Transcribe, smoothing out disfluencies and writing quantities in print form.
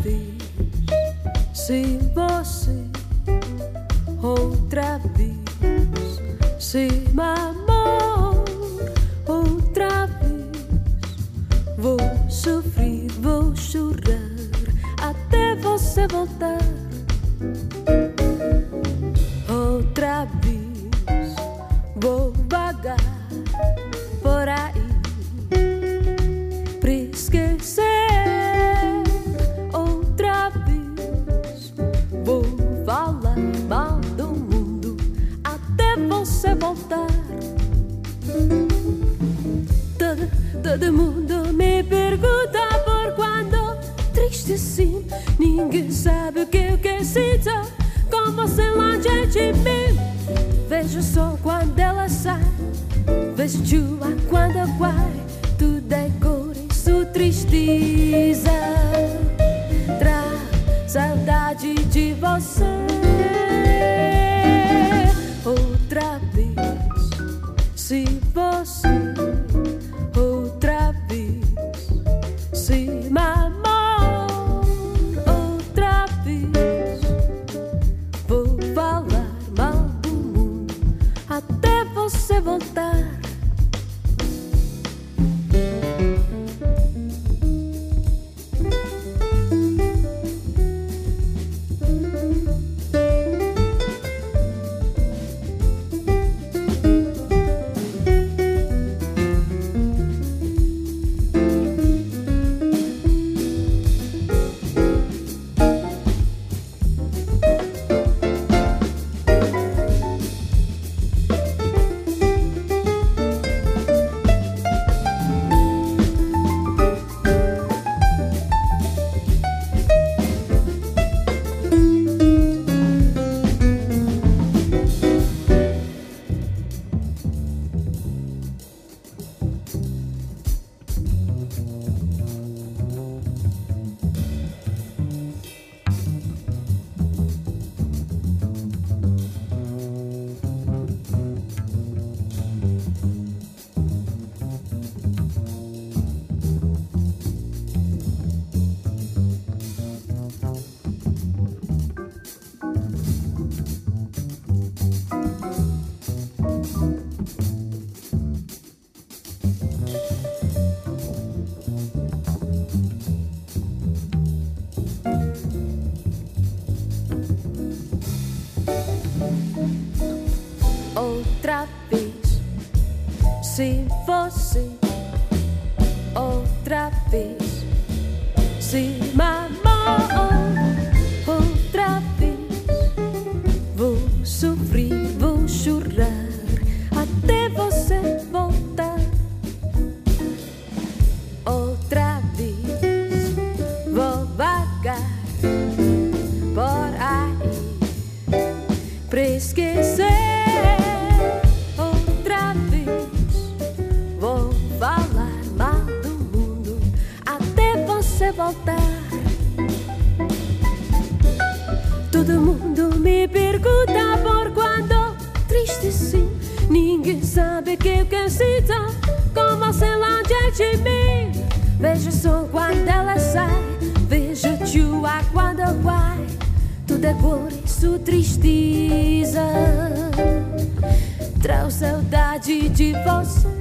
vez, se você outra vez se me amor, outra vez vou sofrer, vou chorar até você voltar. Outra vez vou vagar por aí pra esquecer. Outra vez vou falar mal do mundo até você voltar. Todo mundo me pergunta por quando triste assim. Ninguém sabe o que eu sinto com você longe de mim. Vejo sol quando ela sai, vejo chuva quando vai. Tudo é cor e sua tristeza traz saudade de você. Outra vez, se você outra vez se me amor, outra vez vou falar mal do mundo até você voltar. Outra vez, se você outra vez se me amor, outra vez vou sofrer, vou chorar até você voltar. Outra vez vou vagar por aí pra esquecer. Voltar. Todo mundo me pergunta por quando triste sim. Ninguém sabe que eu sinto com você longe de mim. Vejo sol quando ela sai, vejo chuva quando vai. Tudo é cor e sua tristeza traz saudade de você.